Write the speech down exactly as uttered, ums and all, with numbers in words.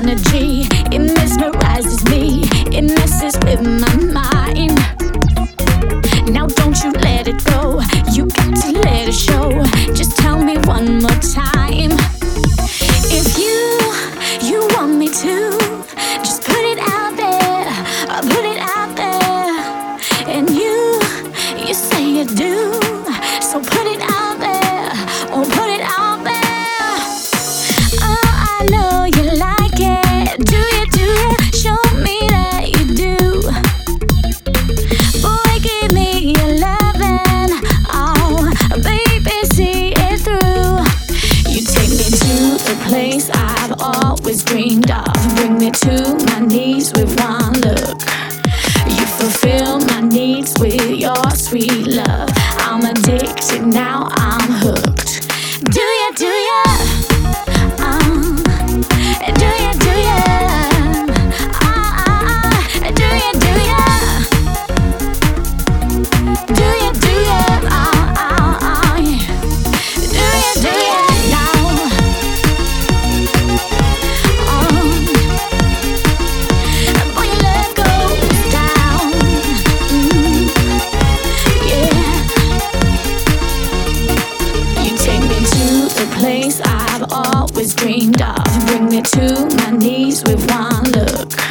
energy, it mesmerizes me, it messes with my mind. Now don't you let it go, you got to let it show. Just tell me one more time. If you, you want me to, just put it out there, uh, put it out there. And you, you say you do, so put it out there, oh put it out there. Oh, I know you like it, do you, do you? Show me that you do. Boy, give me your lovin', oh baby, see it through. You take me to the place I've always dreamed of, bring me to my knees with one look. You fulfill my needs with your sweet love. I'm addicted, now I'm hooked. Do ya, do ya? Um, do ya, do ya? Ah, ah, ah. Do ya, do ya? Do ya, do ya? Ah, ah, ah. Do ya, do ya? Now. Um, boy, your love goes down. Mm, yeah. You take me to the place I've always dreamed of, bring me to my knees with one look.